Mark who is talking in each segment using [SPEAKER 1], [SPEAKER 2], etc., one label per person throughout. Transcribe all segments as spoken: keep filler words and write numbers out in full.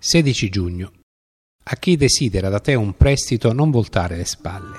[SPEAKER 1] sedici giugno. A chi desidera da te un prestito non voltare le spalle.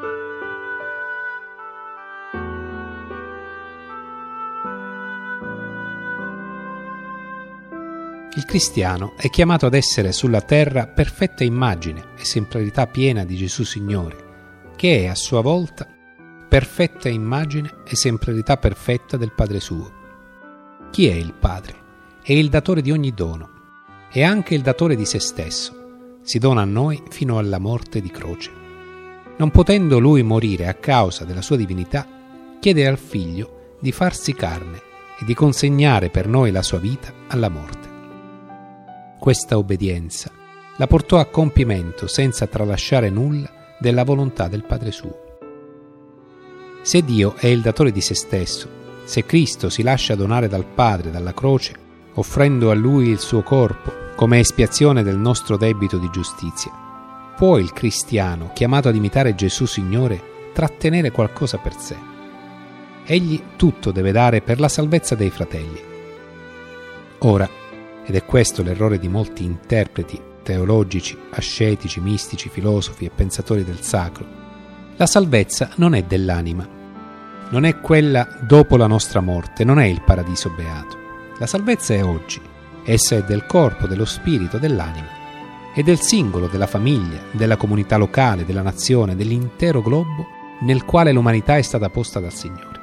[SPEAKER 1] Il cristiano è chiamato ad essere sulla terra perfetta immagine, esemplarità piena di Gesù Signore, che è a sua volta perfetta immagine, esemplarità perfetta del Padre suo. Chi è il Padre? È il datore di ogni dono, è anche il datore di se stesso, si dona a noi fino alla morte di croce. Non potendo lui morire a causa della sua divinità, chiede al Figlio di farsi carne e di consegnare per noi la sua vita alla morte. Questa obbedienza la portò a compimento senza tralasciare nulla della volontà del Padre suo. Se Dio è il datore di se stesso, se Cristo si lascia donare dal Padre dalla croce, offrendo a Lui il suo corpo come espiazione del nostro debito di giustizia, può il cristiano, chiamato ad imitare Gesù Signore, trattenere qualcosa per sé? Egli tutto deve dare per la salvezza dei fratelli. Ora, ed è questo l'errore di molti interpreti teologici, ascetici, mistici, filosofi e pensatori del sacro, la salvezza non è dell'anima, non è quella dopo la nostra morte, non è il paradiso beato. La salvezza è oggi. Essa è del corpo, dello spirito, dell'anima, e del singolo, della famiglia, della comunità locale, della nazione, dell'intero globo nel quale l'umanità è stata posta dal Signore.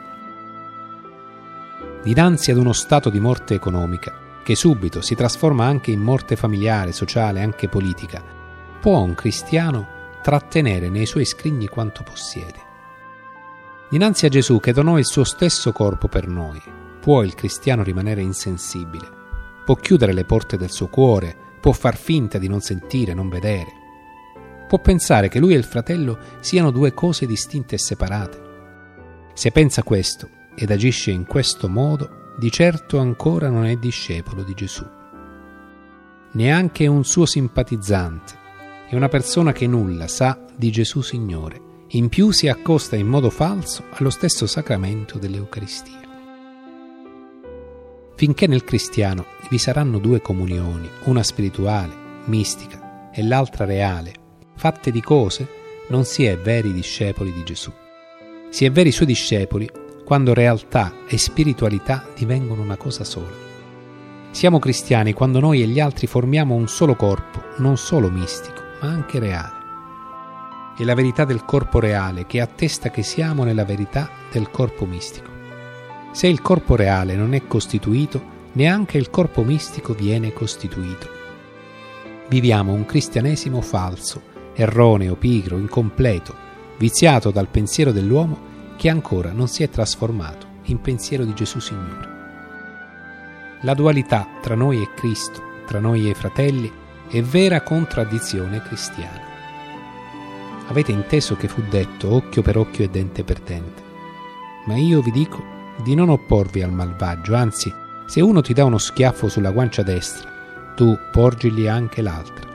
[SPEAKER 1] Dinanzi ad uno stato di morte economica, che subito si trasforma anche in morte familiare, sociale, anche politica, può un cristiano trattenere nei suoi scrigni quanto possiede. Dinanzi a Gesù che donò il suo stesso corpo per noi, può il cristiano rimanere insensibile? Può chiudere le porte del suo cuore, può far finta di non sentire, non vedere. Può pensare che lui e il fratello siano due cose distinte e separate. Se pensa questo ed agisce in questo modo, di certo ancora non è discepolo di Gesù. Neanche un suo simpatizzante è una persona che nulla sa di Gesù Signore, in più si accosta in modo falso allo stesso sacramento dell'Eucaristia. Finché nel cristiano vi saranno due comunioni, una spirituale, mistica, e l'altra reale, fatte di cose, non si è veri discepoli di Gesù. Si è veri suoi discepoli quando realtà e spiritualità divengono una cosa sola. Siamo cristiani quando noi e gli altri formiamo un solo corpo, non solo mistico, ma anche reale. È la verità del corpo reale che attesta che siamo nella verità del corpo mistico. Se il corpo reale non è costituito, neanche il corpo mistico viene costituito. Viviamo un cristianesimo falso, erroneo, pigro, incompleto, viziato dal pensiero dell'uomo che ancora non si è trasformato in pensiero di Gesù Signore. La dualità tra noi e Cristo, tra noi e i fratelli, è vera contraddizione cristiana. Avete inteso che fu detto occhio per occhio e dente per dente. Ma io vi dico di non opporvi al malvagio, anzi, se uno ti dà uno schiaffo sulla guancia destra, tu porgigli anche l'altra.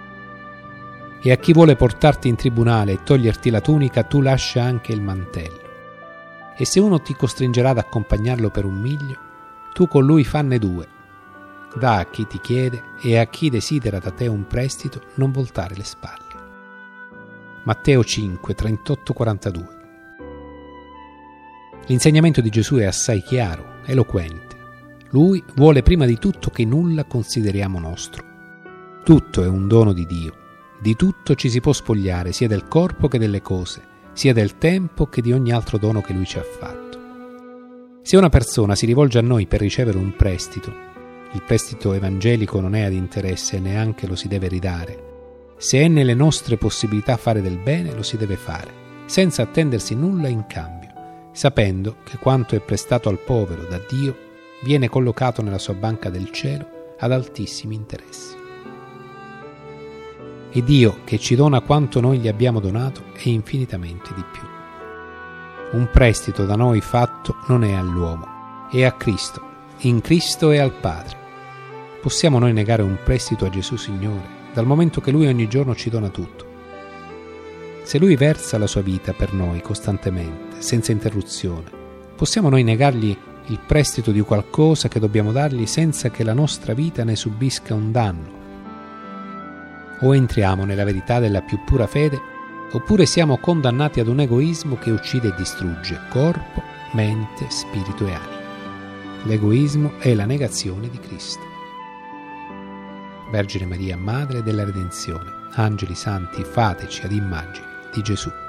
[SPEAKER 1] E a chi vuole portarti in tribunale e toglierti la tunica, tu lascia anche il mantello. E se uno ti costringerà ad accompagnarlo per un miglio, tu con lui fanne due. Da a chi ti chiede e a chi desidera da te un prestito non voltare le spalle. Matteo cinque, trentotto quarantadue. L'insegnamento di Gesù è assai chiaro, eloquente. Lui vuole prima di tutto che nulla consideriamo nostro. Tutto è un dono di Dio. Di tutto ci si può spogliare, sia del corpo che delle cose, sia del tempo che di ogni altro dono che Lui ci ha fatto. Se una persona si rivolge a noi per ricevere un prestito, il prestito evangelico non è ad interesse e neanche lo si deve ridare. Se è nelle nostre possibilità fare del bene, lo si deve fare, senza attendersi nulla in cambio, sapendo che quanto è prestato al povero da Dio viene collocato nella sua banca del cielo ad altissimi interessi. E Dio, che ci dona quanto noi gli abbiamo donato, è infinitamente di più. Un prestito da noi fatto non è all'uomo, è a Cristo, in Cristo e al Padre. Possiamo noi negare un prestito a Gesù Signore, dal momento che Lui ogni giorno ci dona tutto? Se Lui versa la sua vita per noi costantemente, senza interruzione, possiamo noi negargli il prestito di qualcosa che dobbiamo dargli senza che la nostra vita ne subisca un danno? O entriamo nella verità della più pura fede, oppure siamo condannati ad un egoismo che uccide e distrugge corpo, mente, spirito e anima. L'egoismo è la negazione di Cristo. Vergine Maria, Madre della Redenzione, angeli santi, fateci ad immagine di Gesù.